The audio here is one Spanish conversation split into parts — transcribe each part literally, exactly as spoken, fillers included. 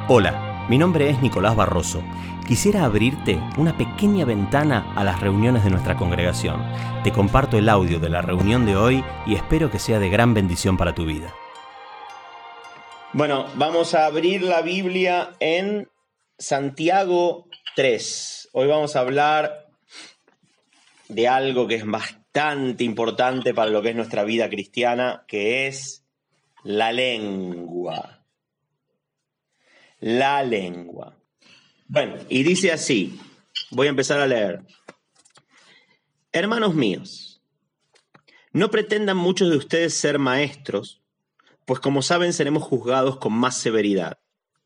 Hola, mi nombre es Nicolás Barroso. Quisiera abrirte una pequeña ventana a las reuniones de nuestra congregación. Te comparto el audio de la reunión de hoy y espero que sea de gran bendición para tu vida. Bueno, vamos a abrir la Biblia en Santiago tres. Hoy vamos a hablar de algo que es bastante importante para lo que es nuestra vida cristiana, que es la lengua. La lengua. Bueno, y dice así, voy a empezar a leer. Hermanos míos, no pretendan muchos de ustedes ser maestros, pues como saben seremos juzgados con más severidad.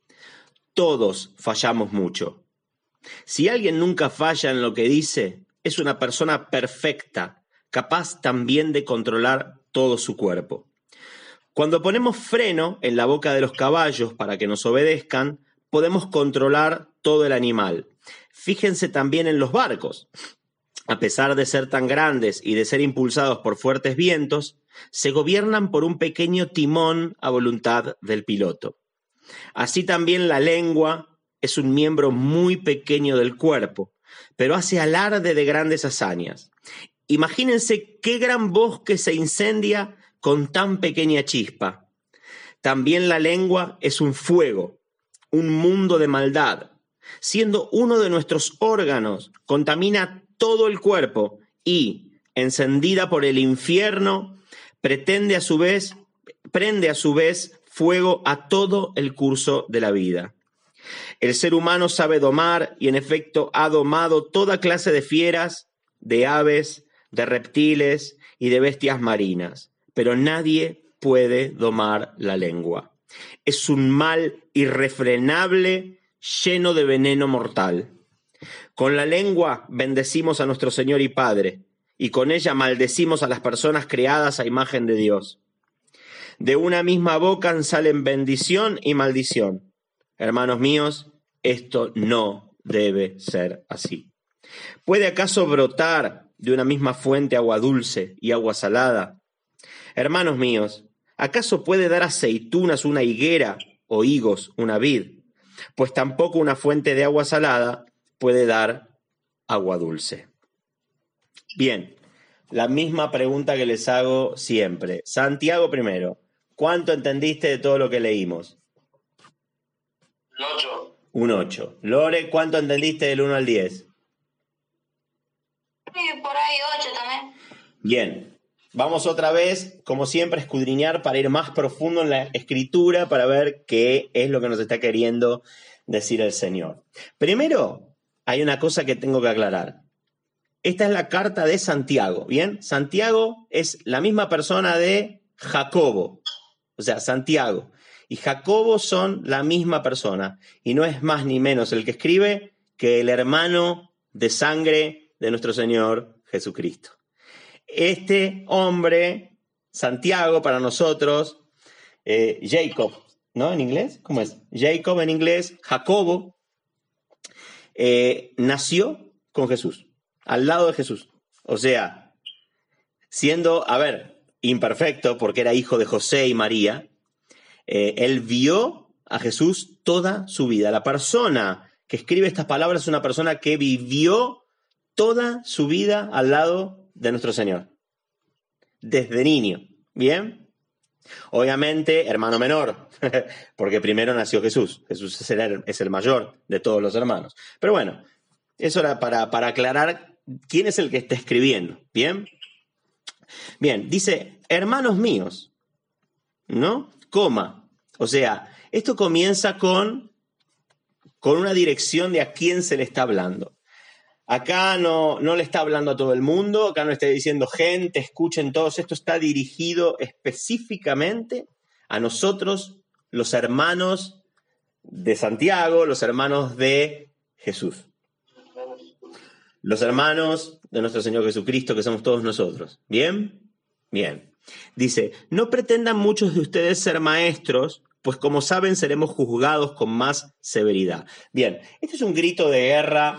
Todos fallamos mucho. Si alguien nunca falla en lo que dice, es una persona perfecta, capaz también de controlar todo su cuerpo. Cuando ponemos freno en la boca de los caballos para que nos obedezcan, podemos controlar todo el animal. Fíjense también en los barcos. A pesar de ser tan grandes y de ser impulsados por fuertes vientos, se gobiernan por un pequeño timón a voluntad del piloto. Así también la lengua es un miembro muy pequeño del cuerpo, pero hace alarde de grandes hazañas. Imagínense qué gran bosque se incendia con tan pequeña chispa. También la lengua es un fuego, un mundo de maldad. Siendo uno de nuestros órganos, contamina todo el cuerpo y, encendida por el infierno, pretende a su vez, prende a su vez fuego a todo el curso de la vida. El ser humano sabe domar y en efecto ha domado toda clase de fieras, de aves, de reptiles y de bestias marinas. Pero nadie puede domar la lengua. Es un mal irrefrenable, lleno de veneno mortal. Con la lengua bendecimos a nuestro Señor y Padre, y con ella maldecimos a las personas creadas a imagen de Dios. De una misma boca salen bendición y maldición. Hermanos míos, esto no debe ser así. ¿Puede acaso brotar de una misma fuente agua dulce y agua salada? Hermanos míos, ¿acaso puede dar aceitunas una higuera o higos una vid? Pues tampoco una fuente de agua salada puede dar agua dulce. Bien, la misma pregunta que les hago siempre. Santiago primero, ¿cuánto entendiste de todo lo que leímos? Un ocho. Un ocho. Lore, ¿cuánto entendiste del uno al diez? Sí, por ahí ocho también. Bien. Vamos otra vez, como siempre, a escudriñar para ir más profundo en la escritura, para ver qué es lo que nos está queriendo decir el Señor. Primero, hay una cosa que tengo que aclarar. Esta es la carta de Santiago, ¿bien? Santiago es la misma persona de Jacobo, o sea, Santiago. Y Jacobo son la misma persona, y no es más ni menos el que escribe que el hermano de sangre de nuestro Señor Jesucristo. Este hombre, Santiago para nosotros, eh, Jacob, ¿no? En inglés, ¿cómo es? Jacob en inglés, Jacobo, eh, nació con Jesús, al lado de Jesús. O sea, siendo, a ver, imperfecto porque era hijo de José y María, eh, él vio a Jesús toda su vida. La persona que escribe estas palabras es una persona que vivió toda su vida al lado de nuestro Señor, desde niño, ¿bien? Obviamente, hermano menor, porque primero nació Jesús. Jesús es el, es el mayor de todos los hermanos. Pero bueno, eso era para, para aclarar quién es el que está escribiendo, ¿bien? Bien, dice, hermanos míos, ¿no? Coma. O sea, esto comienza con, con una dirección de a quién se le está hablando. Acá no, no le está hablando a todo el mundo, acá no está diciendo gente, escuchen todos, esto está dirigido específicamente a nosotros, los hermanos de Santiago, los hermanos de Jesús. Los hermanos de nuestro Señor Jesucristo, que somos todos nosotros. ¿Bien? Bien. Dice, no pretendan muchos de ustedes ser maestros, pues como saben seremos juzgados con más severidad. Bien, este es un grito de guerra.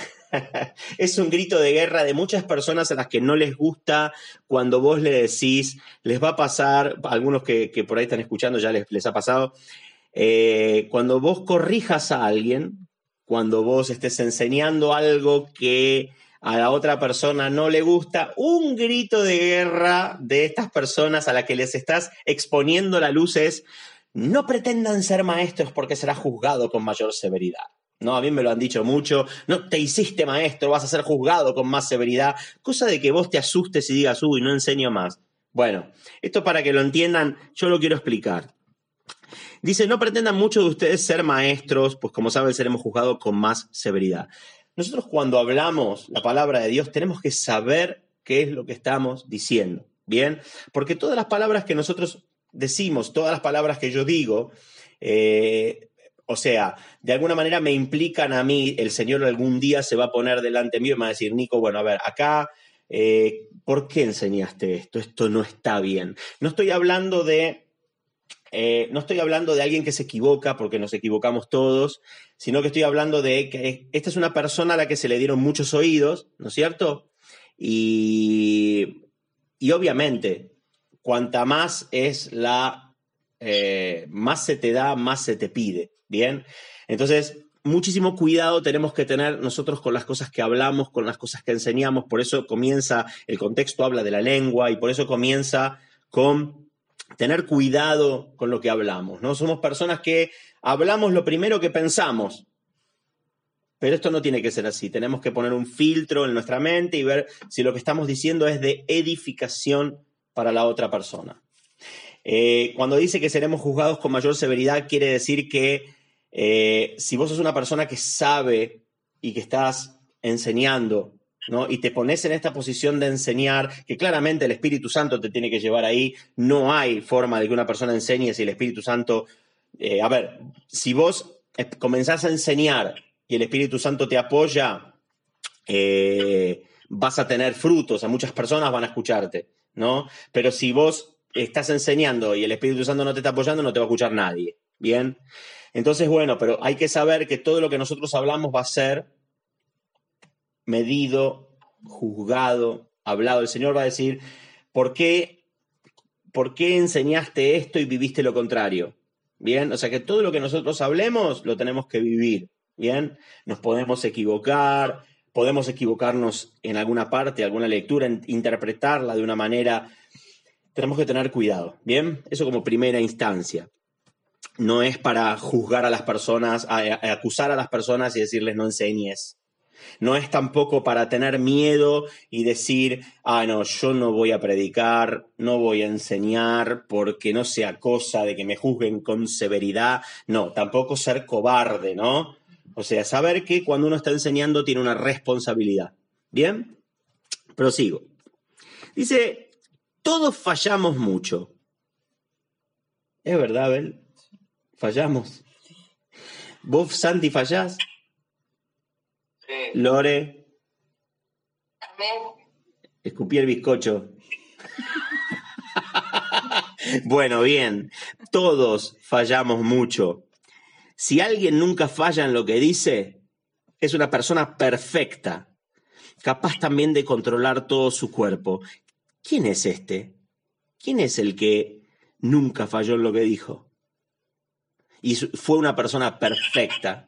Es un grito de guerra de muchas personas a las que no les gusta cuando vos le decís, les va a pasar, algunos que, que por ahí están escuchando ya les, les ha pasado, Eh, cuando vos corrijas a alguien, cuando vos estés enseñando algo que a la otra persona no le gusta, un grito de guerra de estas personas a las que les estás exponiendo la luz es: no pretendan ser maestros porque será juzgado con mayor severidad. No, a mí me lo han dicho mucho: no te hiciste maestro, vas a ser juzgado con más severidad. Cosa de que vos te asustes y digas: uy, no enseño más. Bueno, esto para que lo entiendan, yo lo quiero explicar. Dice: no pretendan muchos de ustedes ser maestros, pues como saben seremos juzgados con más severidad. Nosotros cuando hablamos la palabra de Dios tenemos que saber qué es lo que estamos diciendo, ¿bien? Porque todas las palabras que nosotros decimos, todas las palabras que yo digo, eh, o sea, de alguna manera me implican a mí. El Señor algún día se va a poner delante mío y me va a decir: Nico, bueno, a ver, acá, eh, ¿por qué enseñaste esto? Esto no está bien. No estoy hablando de... Eh, no estoy hablando de alguien que se equivoca, porque nos equivocamos todos, sino que estoy hablando de que esta es una persona a la que se le dieron muchos oídos, ¿no es cierto? Y, y obviamente, cuanta más es la, eh, más se te da, más se te pide, ¿bien? Entonces, muchísimo cuidado tenemos que tener nosotros con las cosas que hablamos, con las cosas que enseñamos. Por eso comienza, el contexto habla de la lengua y por eso comienza con tener cuidado con lo que hablamos, ¿no? Somos personas que hablamos lo primero que pensamos, pero esto no tiene que ser así. Tenemos que poner un filtro en nuestra mente y ver si lo que estamos diciendo es de edificación para la otra persona. Eh, cuando dice que seremos juzgados con mayor severidad, quiere decir que eh, si vos sos una persona que sabe y que estás enseñando, ¿no? Y te pones en esta posición de enseñar, que claramente el Espíritu Santo te tiene que llevar ahí. No hay forma de que una persona enseñe si el Espíritu Santo... Eh, a ver, si vos comenzás a enseñar y el Espíritu Santo te apoya, eh, vas a tener frutos, a muchas personas van a escucharte, ¿no? Pero si vos estás enseñando y el Espíritu Santo no te está apoyando, no te va a escuchar nadie, ¿bien? Entonces, bueno, pero hay que saber que todo lo que nosotros hablamos va a ser medido, juzgado, hablado. El Señor va a decir: ¿por qué, ¿por qué enseñaste esto y viviste lo contrario? ¿Bien? O sea que todo lo que nosotros hablemos lo tenemos que vivir, ¿bien? Nos podemos equivocar, podemos equivocarnos en alguna parte, alguna lectura, en interpretarla de una manera. Tenemos que tener cuidado, ¿bien? Eso como primera instancia. No es para juzgar a las personas, a, a acusar a las personas y decirles: no enseñes. No es tampoco para tener miedo y decir: ah, no, yo no voy a predicar, no voy a enseñar porque no sea cosa de que me juzguen con severidad. No, tampoco ser cobarde, ¿no? O sea, saber que cuando uno está enseñando tiene una responsabilidad. ¿Bien? Prosigo. Dice: todos fallamos mucho. ¿Es verdad, Abel? Fallamos. ¿Vos, Santi, fallás? Lore, También. escupí el bizcocho. Bueno, bien, todos fallamos mucho. Si alguien nunca falla en lo que dice, es una persona perfecta, capaz también de controlar todo su cuerpo. ¿Quién es este? ¿Quién es el que nunca falló en lo que dijo? Y fue una persona perfecta.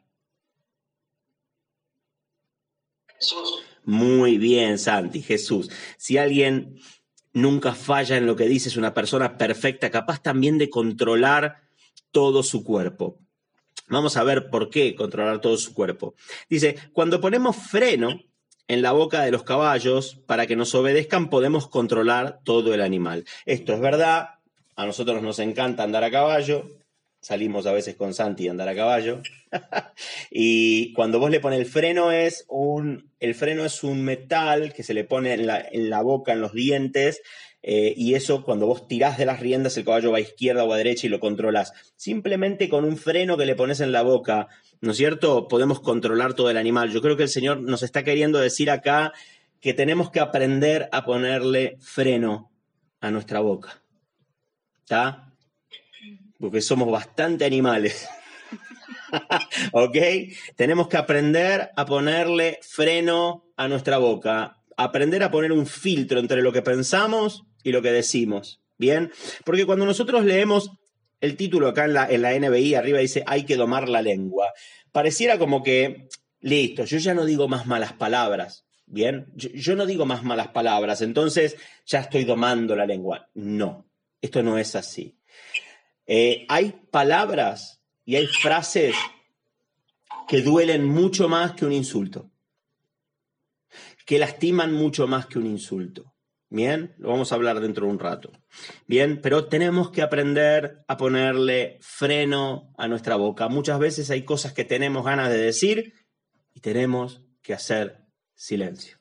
Jesús. Muy bien, Santi, Jesús. Si alguien nunca falla en lo que dice, es una persona perfecta, capaz también de controlar todo su cuerpo. Vamos a ver por qué controlar todo su cuerpo. Dice: cuando ponemos freno en la boca de los caballos para que nos obedezcan, podemos controlar todo el animal. Esto es verdad. A nosotros nos encanta andar a caballo. Salimos a veces con Santi a andar a caballo. Y cuando vos le pones el freno, es un, el freno es un metal que se le pone en la, en la boca, en los dientes, eh, y eso cuando vos tirás de las riendas el caballo va a izquierda o a derecha y lo controlas. Simplemente con un freno que le pones en la boca, ¿no es cierto?, podemos controlar todo el animal. Yo creo que el Señor nos está queriendo decir acá que tenemos que aprender a ponerle freno a nuestra boca. ¿Está? Porque somos bastante animales. ¿Ok? Tenemos que aprender a ponerle freno a nuestra boca, aprender a poner un filtro entre lo que pensamos y lo que decimos, ¿bien? Porque cuando nosotros leemos el título acá en la, en la N B I arriba dice hay que domar la lengua. Pareciera como que, listo, yo ya no digo más malas palabras, ¿bien? Yo, yo no digo más malas palabras, entonces ya estoy domando la lengua. No, esto no es así. Eh, hay palabras y hay frases que duelen mucho más que un insulto, que lastiman mucho más que un insulto. Bien, lo vamos a hablar dentro de un rato. Bien, pero tenemos que aprender a ponerle freno a nuestra boca. Muchas veces hay cosas que tenemos ganas de decir y tenemos que hacer silencio.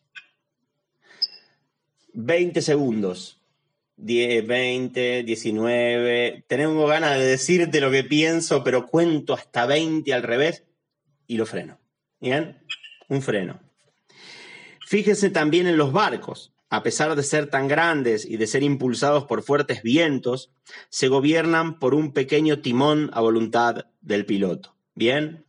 veinte segundos. diez, veinte, diecinueve. Tengo ganas de decirte lo que pienso, pero cuento hasta veinte al revés y lo freno. Bien, un freno. Fíjense también en los barcos. A pesar de ser tan grandes y de ser impulsados por fuertes vientos, se gobiernan por un pequeño timón a voluntad del piloto. ¿Bien?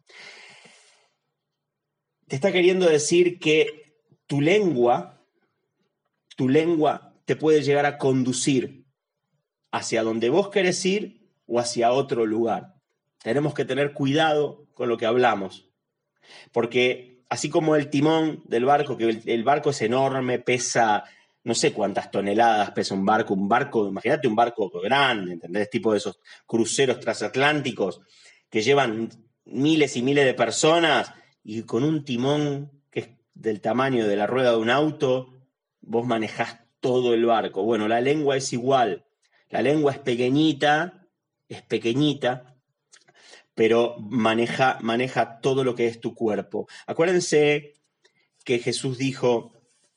Te está queriendo decir que tu lengua, tu lengua te puede llegar a conducir hacia donde vos querés ir o hacia otro lugar. Tenemos que tener cuidado con lo que hablamos, porque así como el timón del barco, que el, el barco es enorme, pesa no sé cuántas toneladas pesa un barco, un barco, imagínate un barco grande, ¿entendés? Tipo de esos cruceros transatlánticos que llevan miles y miles de personas y con un timón que es del tamaño de la rueda de un auto, vos manejás todo el barco. Bueno, la lengua es igual. La lengua es pequeñita, es pequeñita, pero maneja, maneja todo lo que es tu cuerpo. Acuérdense que Jesús dijo,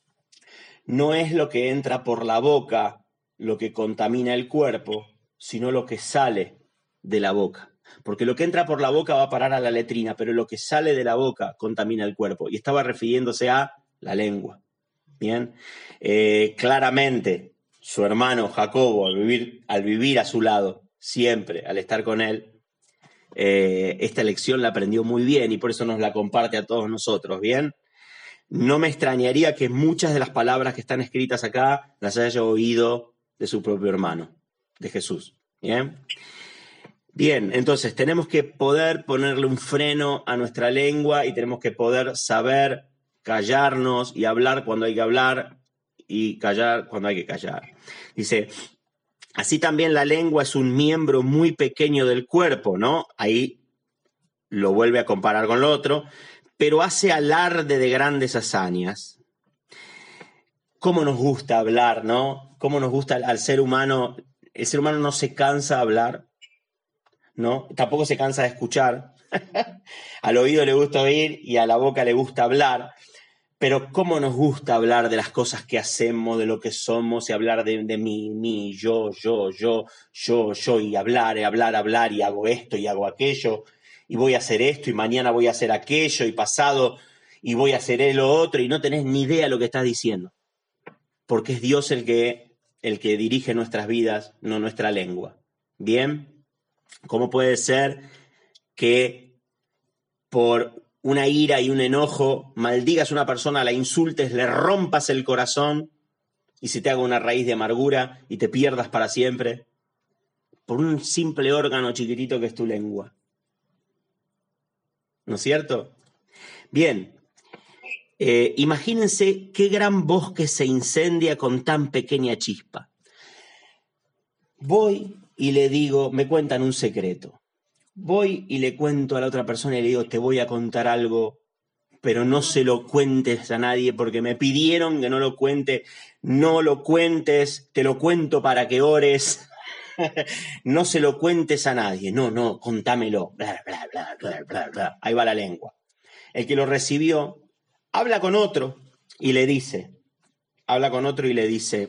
no es lo que entra por la boca lo que contamina el cuerpo, sino lo que sale de la boca. Porque lo que entra por la boca va a parar a la letrina, pero lo que sale de la boca contamina el cuerpo. Y estaba refiriéndose a la lengua. Bien, eh, claramente su hermano Jacobo, al vivir, al vivir a su lado, siempre, al estar con él, Eh, esta lección la aprendió muy bien y por eso nos la comparte a todos nosotros, ¿bien? No me extrañaría que muchas de las palabras que están escritas acá las haya oído de su propio hermano, de Jesús, ¿bien? Bien, entonces tenemos que poder ponerle un freno a nuestra lengua y tenemos que poder saber callarnos y hablar cuando hay que hablar y callar cuando hay que callar. Dice... Así también la lengua es un miembro muy pequeño del cuerpo, ¿no? Ahí lo vuelve a comparar con lo otro, pero hace alarde de grandes hazañas. ¿Cómo nos gusta hablar, no? ¿Cómo nos gusta al ser humano? El ser humano no se cansa de hablar, ¿no? Tampoco se cansa de escuchar. Al oído le gusta oír y a la boca le gusta hablar. Pero cómo nos gusta hablar de las cosas que hacemos, de lo que somos, y hablar de, de mí, mí, yo, yo, yo, yo, yo, y hablar, y hablar, hablar, y hago esto, y hago aquello, y voy a hacer esto, y mañana voy a hacer aquello, y pasado, y voy a hacer lo otro, y no tenés ni idea de lo que estás diciendo. Porque es Dios el que, el que dirige nuestras vidas, no nuestra lengua. ¿Bien? ¿Cómo puede ser que por una ira y un enojo, maldigas a una persona, la insultes, le rompas el corazón y se te haga una raíz de amargura y te pierdas para siempre por un simple órgano chiquitito que es tu lengua? ¿No es cierto? Bien, eh, imagínense qué gran bosque se incendia con tan pequeña chispa. Voy y le digo, me cuentan un secreto. Voy y le cuento a la otra persona y le digo, te voy a contar algo, pero no se lo cuentes a nadie porque me pidieron que no lo cuente. No lo cuentes, te lo cuento para que ores. No se lo cuentes a nadie. No, no, contámelo. Bla, bla, bla, bla, bla, bla. Ahí va la lengua. El que lo recibió habla con otro y le dice, habla con otro y le dice,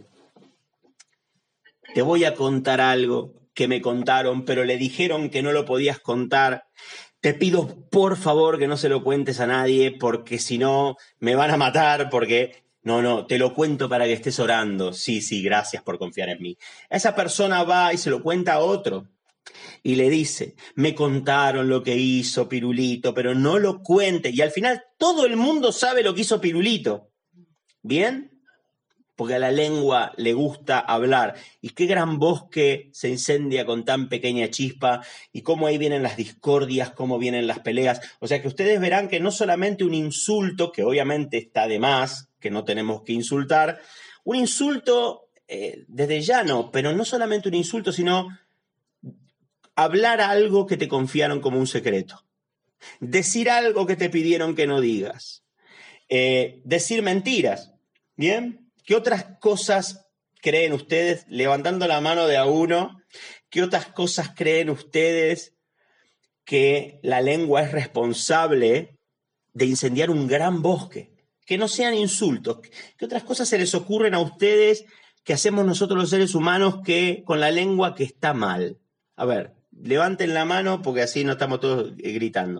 te voy a contar algo que me contaron, pero le dijeron que no lo podías contar. Te pido, por favor, que no se lo cuentes a nadie, porque si no, me van a matar, porque... No, no, te lo cuento para que estés orando. Sí, sí, gracias por confiar en mí. Esa persona va y se lo cuenta a otro y le dice, me contaron lo que hizo Pirulito, pero no lo cuente. Y al final todo el mundo sabe lo que hizo Pirulito. ¿Bien? porque a la lengua le gusta hablar. Y qué gran bosque se incendia con tan pequeña chispa, y cómo ahí vienen las discordias, cómo vienen las peleas. O sea que ustedes verán que no solamente un insulto, que obviamente está de más, que no tenemos que insultar, un insulto eh, desde ya no, pero no solamente un insulto, sino hablar algo que te confiaron como un secreto. Decir algo que te pidieron que no digas. Eh, decir mentiras. ¿Bien? ¿Qué otras cosas creen ustedes, levantando la mano de a uno, qué otras cosas creen ustedes que la lengua es responsable de incendiar un gran bosque? Que no sean insultos. ¿Qué otras cosas se les ocurren a ustedes que hacemos nosotros los seres humanos que con la lengua que está mal? A ver, levanten la mano porque así no estamos todos gritando.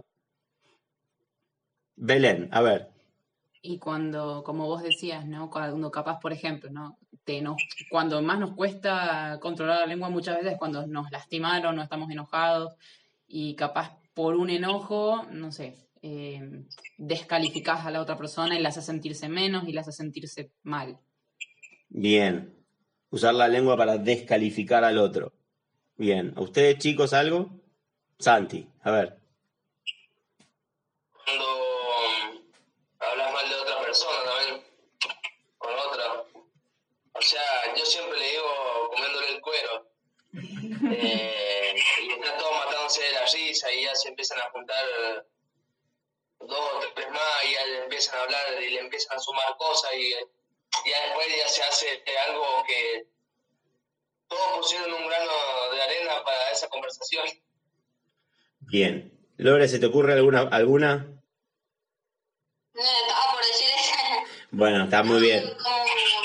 Belén, a ver. Y cuando, como vos decías, ¿no? Cuando capaz, por ejemplo, ¿no? Te nos, cuando más nos cuesta controlar la lengua muchas veces es cuando nos lastimaron, no estamos enojados, y capaz por un enojo, no sé, eh, descalificás a la otra persona y la haces sentirse menos y la haces sentirse mal. Bien. Usar la lengua para descalificar al otro. Bien. ¿A ustedes, chicos, algo? Santi, a ver. Cuando um, hablas mal de otra persona también, con otra. O sea, yo siempre le digo comiéndole el cuero. Eh, y están todos matándose de la risa y ya se empiezan a juntar dos o tres más y ya le empiezan a hablar y le empiezan a sumar cosas y ya después ya se hace algo que todos pusieron un grano de arena para esa conversación. Bien. Lore, ¿se te ocurre alguna? alguna? No, estaba por decir eso. Bueno, está muy bien. Como,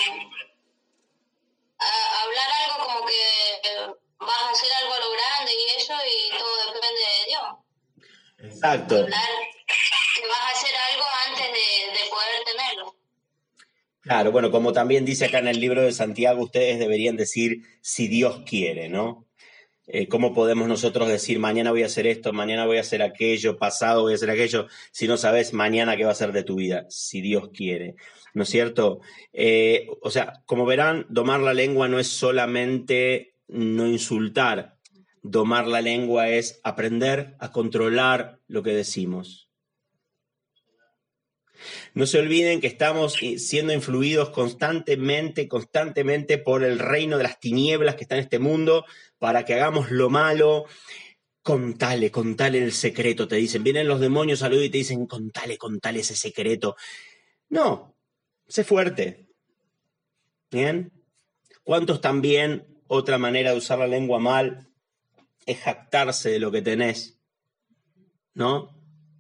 a, hablar algo como que vas a hacer algo a lo grande y eso, y todo depende de Dios. Exacto. Hablar que vas a hacer algo antes de, de poder tenerlo. Claro, bueno, como también dice acá en el libro de Santiago, ustedes deberían decir si Dios quiere, ¿no? Eh, ¿Cómo podemos nosotros decir mañana voy a hacer esto, mañana voy a hacer aquello, pasado voy a hacer aquello, si no sabes mañana qué va a ser de tu vida? Si Dios quiere, ¿no es cierto? Eh, o sea, como verán, domar la lengua no es solamente no insultar. Domar la lengua es aprender a controlar lo que decimos. No se olviden que estamos siendo influidos constantemente, constantemente por el reino de las tinieblas que está en este mundo para que hagamos lo malo. Contale, contale el secreto, te dicen. Vienen los demonios al oído y te dicen, contale, contale ese secreto. No, sé fuerte. ¿Bien? ¿Cuántos también, otra manera de usar la lengua mal, es jactarse de lo que tenés? ¿No?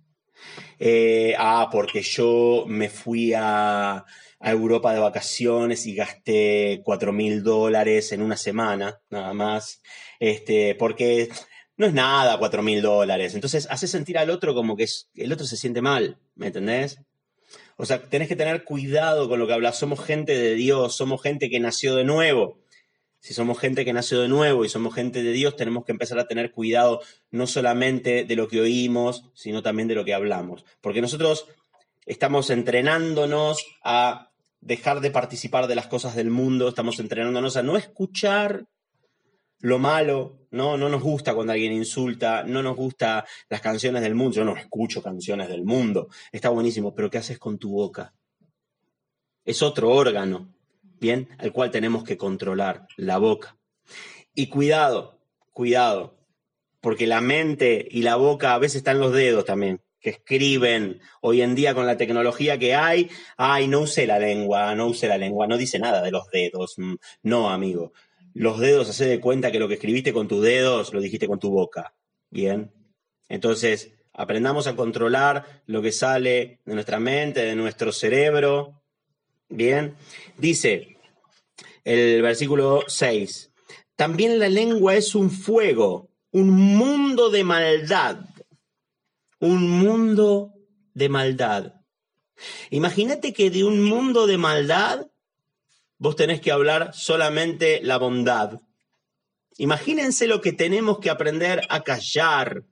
Eh, ah, porque yo me fui a, a Europa de vacaciones y gasté cuatro mil dólares en una semana, nada más, este, porque no es nada cuatro mil dólares. Entonces, hace sentir al otro como que es, el otro se siente mal, ¿me entendés? O sea, tenés que tener cuidado con lo que hablas. Somos gente de Dios, somos gente que nació de nuevo. Si somos gente que nació de nuevo y somos gente de Dios, tenemos que empezar a tener cuidado no solamente de lo que oímos, sino también de lo que hablamos. Porque nosotros estamos entrenándonos a dejar de participar de las cosas del mundo, estamos entrenándonos a no escuchar lo malo, ¿no? No nos gusta cuando alguien insulta, no nos gusta las canciones del mundo. Yo no escucho canciones del mundo, está buenísimo, pero ¿qué haces con tu boca? Es otro órgano. Bien, al cual tenemos que controlar, la boca. Y cuidado, cuidado, porque la mente y la boca a veces están los dedos también, que escriben. Hoy en día con la tecnología que hay, ay, no use la lengua, no use la lengua, no dice nada de los dedos. No, amigo, los dedos, hacé de cuenta que lo que escribiste con tus dedos lo dijiste con tu boca. Bien, entonces aprendamos a controlar lo que sale de nuestra mente, de nuestro cerebro. Bien, dice el versículo seis, también la lengua es un fuego, un mundo de maldad, un mundo de maldad. Imagínate que de un mundo de maldad vos tenés que hablar solamente la bondad. Imagínense lo que tenemos que aprender a callar.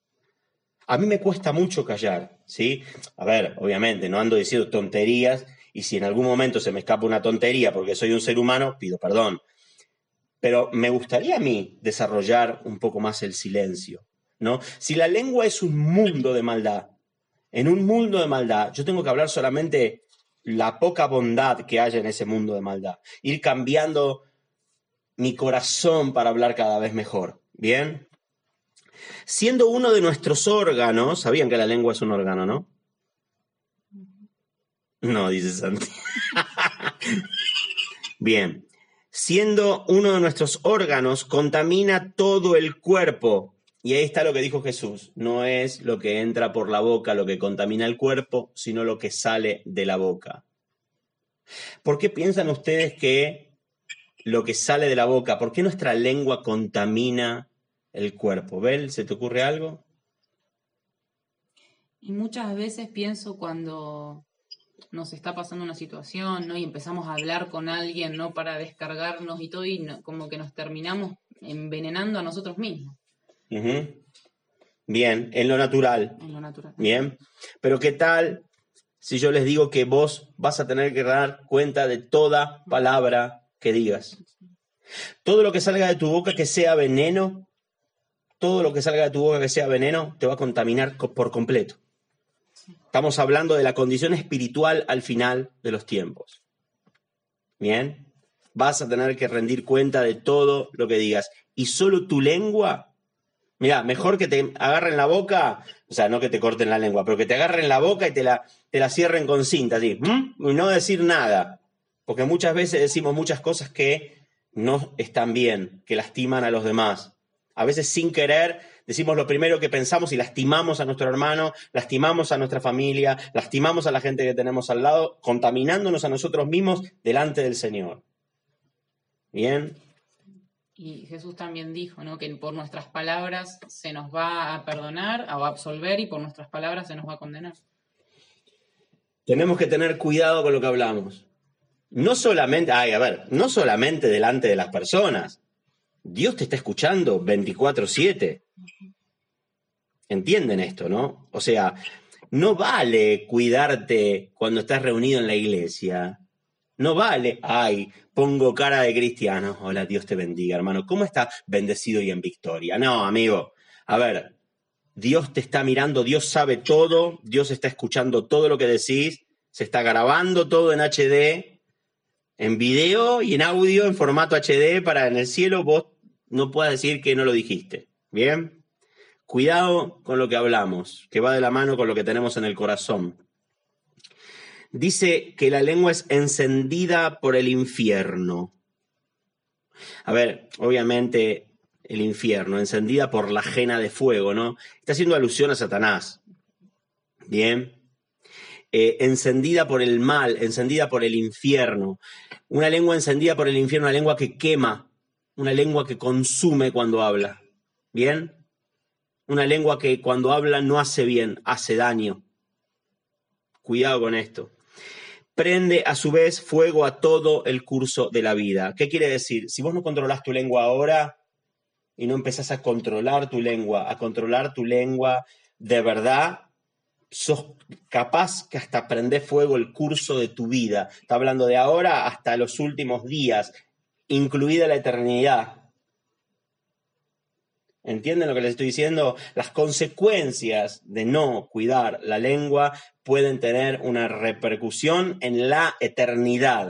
A mí me cuesta mucho callar, ¿sí? A ver, obviamente, no ando diciendo tonterías y si en algún momento se me escapa una tontería porque soy un ser humano, pido perdón. Pero me gustaría a mí desarrollar un poco más el silencio, ¿no? Si la lengua es un mundo de maldad, en un mundo de maldad, yo tengo que hablar solamente la poca bondad que haya en ese mundo de maldad. Ir cambiando mi corazón para hablar cada vez mejor, ¿bien? Siendo uno de nuestros órganos, ¿sabían que la lengua es un órgano, no? No, dice Santi. Bien. Siendo uno de nuestros órganos, contamina todo el cuerpo. Y ahí está lo que dijo Jesús. No es lo que entra por la boca lo que contamina el cuerpo, sino lo que sale de la boca. ¿Por qué piensan ustedes que lo que sale de la boca, por qué nuestra lengua contamina el cuerpo? ¿Bel, se te ocurre algo? Y muchas veces pienso cuando nos está pasando una situación, ¿no? Y empezamos a hablar con alguien, ¿no? Para descargarnos y todo, y no, como que nos terminamos envenenando a nosotros mismos. Uh-huh. Bien, en lo natural. En lo natural. Bien, pero ¿qué tal si yo les digo que vos vas a tener que dar cuenta de toda palabra que digas? Todo lo que salga de tu boca que sea veneno, todo lo que salga de tu boca que sea veneno, te va a contaminar por completo. Estamos hablando de la condición espiritual al final de los tiempos. Bien, vas a tener que rendir cuenta de todo lo que digas. Y solo tu lengua, mira, mejor que te agarren la boca, o sea, no que te corten la lengua, pero que te agarren la boca y te la, te la cierren con cinta, así, ¿m? Y no decir nada. Porque muchas veces decimos muchas cosas que no están bien, que lastiman a los demás. A veces sin querer decimos lo primero que pensamos y lastimamos a nuestro hermano, lastimamos a nuestra familia, lastimamos a la gente que tenemos al lado, contaminándonos a nosotros mismos delante del Señor. ¿Bien? Y Jesús también dijo, ¿no? Que por nuestras palabras se nos va a perdonar o a absolver y por nuestras palabras se nos va a condenar. Tenemos que tener cuidado con lo que hablamos. No solamente, ay, a ver, no solamente delante de las personas. Dios te está escuchando veinticuatro siete. ¿Entienden esto, no? O sea, no vale cuidarte cuando estás reunido en la iglesia. No vale, ay, pongo cara de cristiano. Hola, Dios te bendiga, hermano. ¿Cómo estás? Bendecido y en victoria. No, amigo. A ver, Dios te está mirando, Dios sabe todo, Dios está escuchando todo lo que decís, se está grabando todo en H D, en video y en audio, en formato H D, para en el cielo vos no puedas decir que no lo dijiste. ¿Bien? Cuidado con lo que hablamos, que va de la mano con lo que tenemos en el corazón. Dice que la lengua es encendida por el infierno. A ver, obviamente el infierno, encendida por la jena de fuego, ¿no? Está haciendo alusión a Satanás. Bien. Eh, encendida por el mal, encendida por el infierno. Una lengua encendida por el infierno, una lengua que quema, una lengua que consume cuando habla. ¿Bien? Una lengua que cuando habla no hace bien, hace daño. Cuidado con esto. Prende a su vez fuego a todo el curso de la vida. ¿Qué quiere decir? Si vos no controlás tu lengua ahora y no empezás a controlar tu lengua, a controlar tu lengua de verdad, sos capaz que hasta prender fuego el curso de tu vida. Está hablando de ahora hasta los últimos días, incluida la eternidad. ¿Entienden lo que les estoy diciendo? Las consecuencias de no cuidar la lengua pueden tener una repercusión en la eternidad.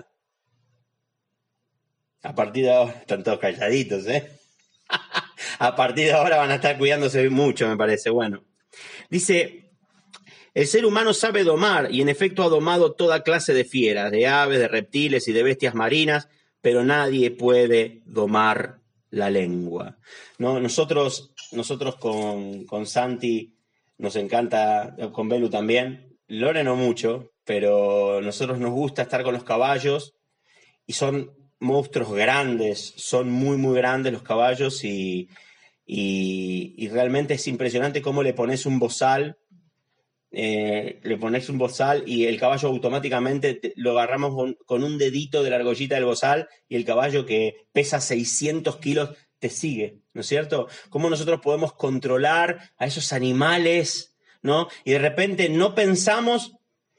A partir de ahora, están todos calladitos, ¿eh? A partir de ahora van a estar cuidándose mucho, me parece. Bueno, dice, el ser humano sabe domar y en efecto ha domado toda clase de fieras, de aves, de reptiles y de bestias marinas, pero nadie puede domar la lengua. ¿No? Nosotros, nosotros con, con Santi nos encanta, con Belu también, Lore no mucho, pero nosotros nos gusta estar con los caballos y son monstruos grandes, son muy muy grandes los caballos y, y, y realmente es impresionante cómo le pones un bozal, eh, le pones un bozal y el caballo automáticamente te, lo agarramos con, con un dedito de la argollita del bozal y el caballo que pesa seiscientos kilos te sigue, ¿no es cierto? Cómo nosotros podemos controlar a esos animales, ¿no? Y de repente no pensamos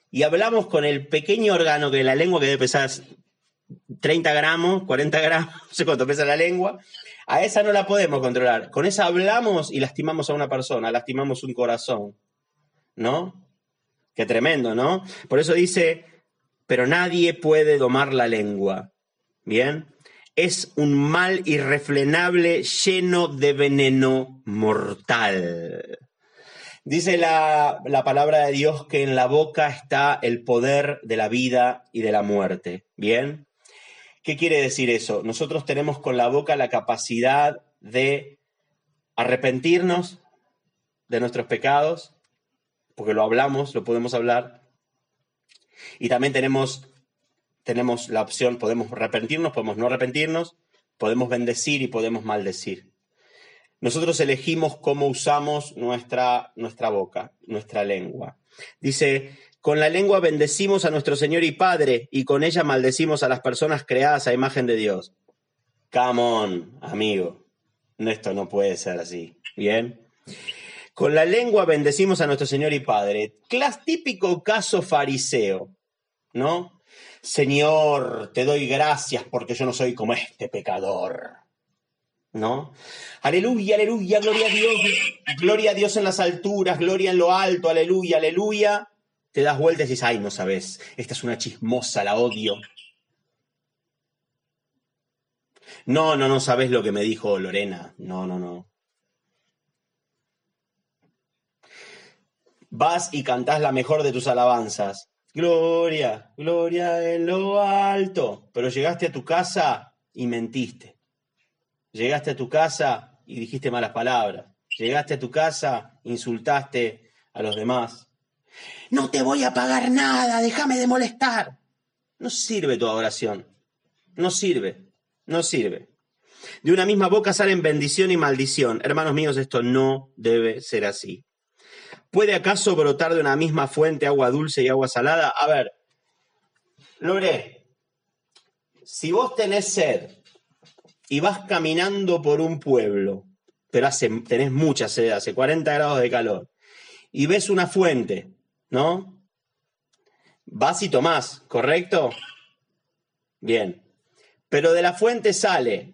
y hablamos con el pequeño órgano que la lengua, que debe pesar treinta gramos, cuarenta gramos, no sé cuánto pesa la lengua, a esa no la podemos controlar. Con esa hablamos y lastimamos a una persona, lastimamos un corazón, ¿no? Qué tremendo, ¿no? Por eso dice, pero nadie puede domar la lengua, ¿bien? Es un mal irrefrenable lleno de veneno mortal. Dice la, la palabra de Dios que en la boca está el poder de la vida y de la muerte, ¿bien? ¿Qué quiere decir eso? Nosotros tenemos con la boca la capacidad de arrepentirnos de nuestros pecados, porque lo hablamos, lo podemos hablar, y también tenemos, tenemos la opción, podemos arrepentirnos, podemos no arrepentirnos, podemos bendecir y podemos maldecir. Nosotros elegimos cómo usamos nuestra, nuestra boca, nuestra lengua. Dice, con la lengua bendecimos a nuestro Señor y Padre, y con ella maldecimos a las personas creadas a imagen de Dios. Come on, amigo. Esto no puede ser así. ¿Bien? Con la lengua bendecimos a nuestro Señor y Padre. Clas, típico caso fariseo, ¿no? Señor, te doy gracias porque yo no soy como este pecador, ¿no? Aleluya, aleluya, gloria a Dios, gloria a Dios en las alturas, gloria en lo alto, aleluya, aleluya. Te das vueltas y dices, ay, no sabes, esta es una chismosa, la odio. No, no, no sabes lo que me dijo Lorena, no, no, no. Vas y cantás la mejor de tus alabanzas. Gloria, gloria en lo alto. Pero llegaste a tu casa y mentiste. Llegaste a tu casa y dijiste malas palabras. Llegaste a tu casa, insultaste a los demás. No te voy a pagar nada, déjame de molestar. No sirve tu oración. No sirve, no sirve. De una misma boca salen bendición y maldición. Hermanos míos, esto no debe ser así. ¿Puede acaso brotar de una misma fuente agua dulce y agua salada? A ver, Lore, si vos tenés sed y vas caminando por un pueblo, pero hace, tenés mucha sed, hace cuarenta grados de calor, y ves una fuente, ¿no? Vas y tomás, ¿correcto? Bien. Pero de la fuente sale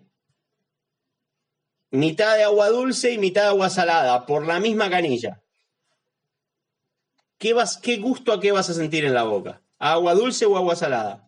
mitad de agua dulce y mitad de agua salada, por la misma canilla. ¿Qué, vas, ¿Qué gusto a qué vas a sentir en la boca? ¿Agua dulce o agua salada?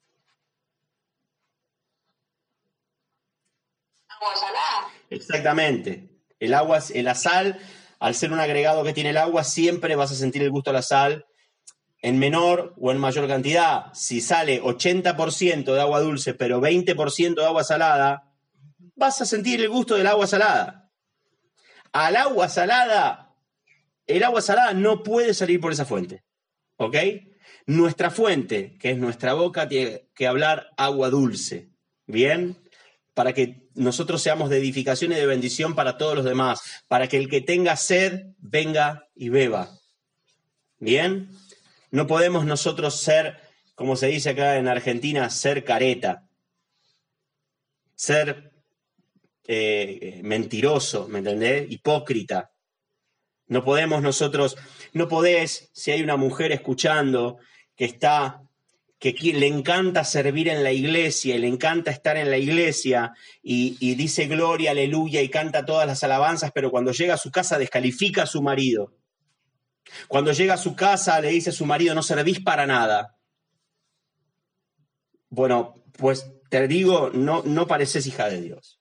Agua salada. Exactamente. El agua, la sal, al ser un agregado que tiene el agua, siempre vas a sentir el gusto a la sal en menor o en mayor cantidad. Si sale ochenta por ciento de agua dulce, pero veinte por ciento de agua salada, vas a sentir el gusto del agua salada. Al agua salada, el agua salada no puede salir por esa fuente, ¿ok? Nuestra fuente, que es nuestra boca, tiene que hablar agua dulce, ¿bien? Para que nosotros seamos de edificación y de bendición para todos los demás, para que el que tenga sed venga y beba, ¿bien? No podemos nosotros ser, como se dice acá en Argentina, ser careta, ser eh, mentiroso, ¿me entendés? Hipócrita. No podemos nosotros, no podés, si hay una mujer escuchando que está, que le encanta servir en la iglesia, y le encanta estar en la iglesia y, y dice gloria, aleluya y canta todas las alabanzas, pero cuando llega a su casa descalifica a su marido. Cuando llega a su casa le dice a su marido, no servís para nada. Bueno, pues te digo, no, no pareces hija de Dios.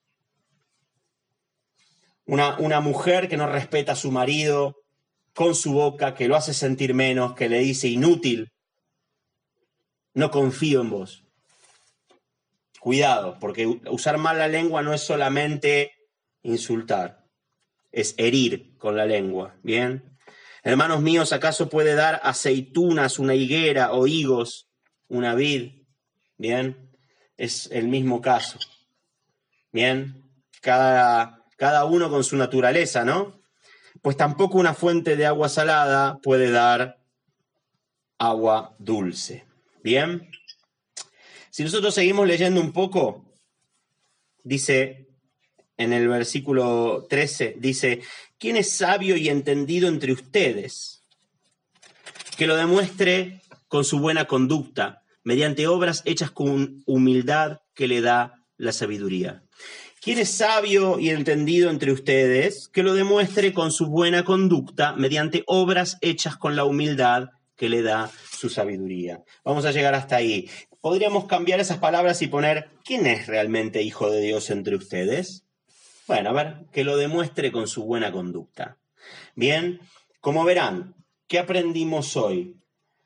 Una, una mujer que no respeta a su marido con su boca, que lo hace sentir menos, que le dice inútil. No confío en vos. Cuidado, porque usar mal la lengua no es solamente insultar, es herir con la lengua, ¿bien? Hermanos míos, ¿acaso puede dar aceitunas una higuera o higos una vid? ¿Bien? Es el mismo caso. ¿Bien? Cada... Cada uno con su naturaleza, ¿no? Pues tampoco una fuente de agua salada puede dar agua dulce. ¿Bien? Si nosotros seguimos leyendo un poco, dice en el versículo trece, dice, ¿quién es sabio y entendido entre ustedes? Que lo demuestre con su buena conducta, mediante obras hechas con humildad que le da la sabiduría. ¿Quién es sabio y entendido entre ustedes? Que lo demuestre con su buena conducta, mediante obras hechas con la humildad que le da su sabiduría. Vamos a llegar hasta ahí. ¿Podríamos cambiar esas palabras y poner, ¿quién es realmente hijo de Dios entre ustedes? Bueno, a ver, que lo demuestre con su buena conducta. Bien, como verán, ¿qué aprendimos hoy?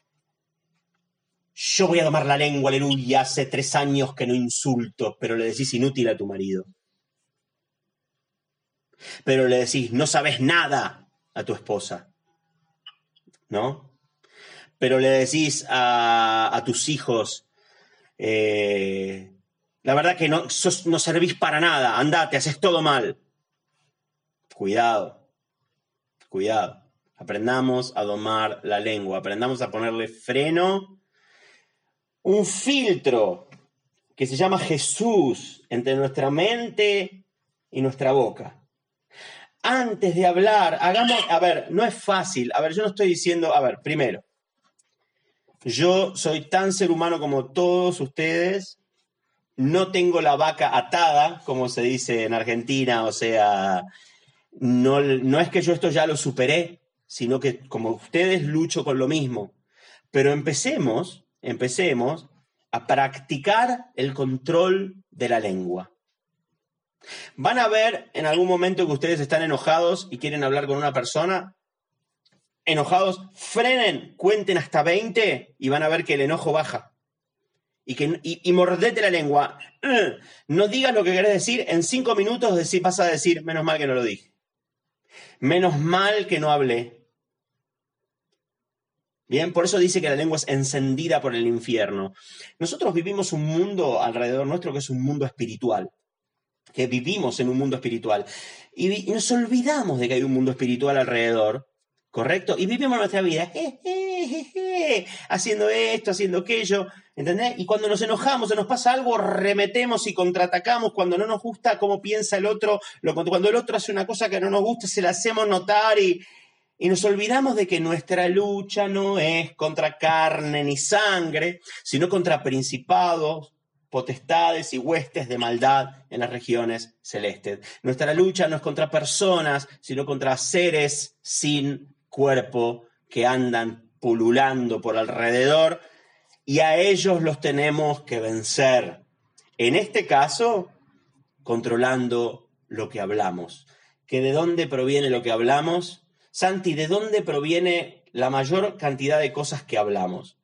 Yo voy a domar la lengua, aleluya, hace tres años que no insulto, pero le decís inútil a tu marido. Pero le decís, no sabes nada a tu esposa, ¿no? Pero le decís a, a tus hijos, eh, la verdad que no, sos, no servís para nada, andate, haces todo mal. Cuidado, cuidado. Aprendamos a domar la lengua, aprendamos a ponerle freno, un filtro que se llama Jesús entre nuestra mente y nuestra boca. Antes de hablar, hagamos, a ver, no es fácil, a ver, yo no estoy diciendo, a ver, primero, yo soy tan ser humano como todos ustedes, no tengo la vaca atada, como se dice en Argentina, o sea, no, no es que yo esto ya lo superé, sino que como ustedes lucho con lo mismo, pero empecemos, empecemos a practicar el control de la lengua. Van a ver en algún momento que ustedes están enojados y quieren hablar con una persona. Enojados, frenen, cuenten hasta veinte y van a ver que el enojo baja. Y, que, y, y mordete la lengua. No digas lo que querés decir. En cinco minutos decir, vas a decir, menos mal que no lo dije. Menos mal que no hablé. Bien, por eso dice que la lengua es encendida por el infierno. Nosotros vivimos un mundo alrededor nuestro que es un mundo espiritual. Que vivimos en un mundo espiritual. Y, y nos olvidamos de que hay un mundo espiritual alrededor. ¿Correcto? Y vivimos nuestra vida je, je, je, je, haciendo esto, haciendo aquello, ¿entendés? Y cuando nos enojamos o nos pasa algo, remetemos y contraatacamos. Cuando no nos gusta cómo piensa el otro, lo, cuando el otro hace una cosa que no nos gusta, se la hacemos notar y, y nos olvidamos de que nuestra lucha no es contra carne ni sangre, sino contra principados, potestades y huestes de maldad en las regiones celestes. Nuestra lucha no es contra personas, sino contra seres sin cuerpo que andan pululando por alrededor y a ellos los tenemos que vencer. En este caso, controlando lo que hablamos. ¿Que de dónde proviene lo que hablamos? Santi, ¿de dónde proviene la mayor cantidad de cosas que hablamos?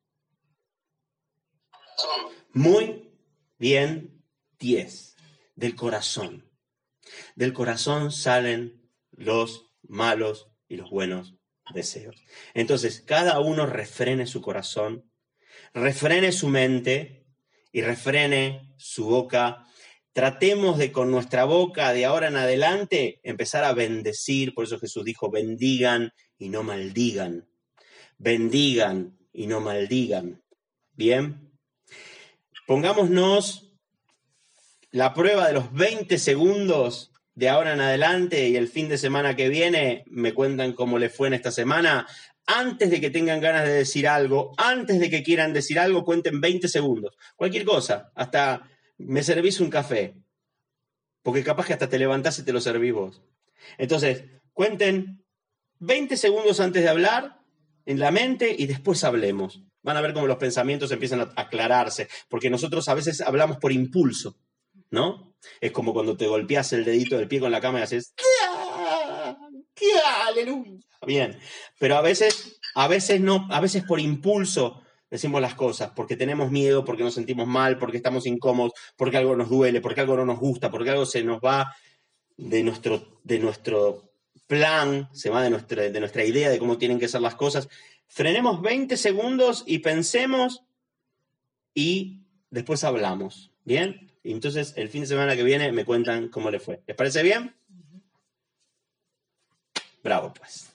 Muy bien, diez. Del corazón. Del corazón salen los malos y los buenos deseos. Entonces, cada uno refrene su corazón, refrene su mente y refrene su boca. Tratemos de con nuestra boca de ahora en adelante empezar a bendecir. Por eso Jesús dijo, bendigan y no maldigan. Bendigan y no maldigan. Bien. Pongámonos la prueba de los veinte segundos de ahora en adelante y el fin de semana que viene me cuentan cómo les fue en esta semana. Antes de que tengan ganas de decir algo, antes de que quieran decir algo, cuenten veinte segundos. Cualquier cosa, hasta me servís un café, porque capaz que hasta te levantás y te lo servís vos. Entonces, cuenten veinte segundos antes de hablar en la mente y después hablemos. Van a ver cómo los pensamientos empiezan a aclararse, porque nosotros a veces hablamos por impulso, ¿no? Es como cuando te golpeas el dedito del pie con la cama y haces ¡qué aleluya! Bien, pero a veces, a veces no, a veces por impulso decimos las cosas, porque tenemos miedo, porque nos sentimos mal, porque estamos incómodos, porque algo nos duele, porque algo no nos gusta, porque algo se nos va de nuestro, de nuestro plan, se va de nuestra, de nuestra idea de cómo tienen que ser las cosas. Frenemos veinte segundos y pensemos y después hablamos, ¿bien? Y entonces el fin de semana que viene me cuentan cómo les fue. ¿Les parece bien? Bravo, pues.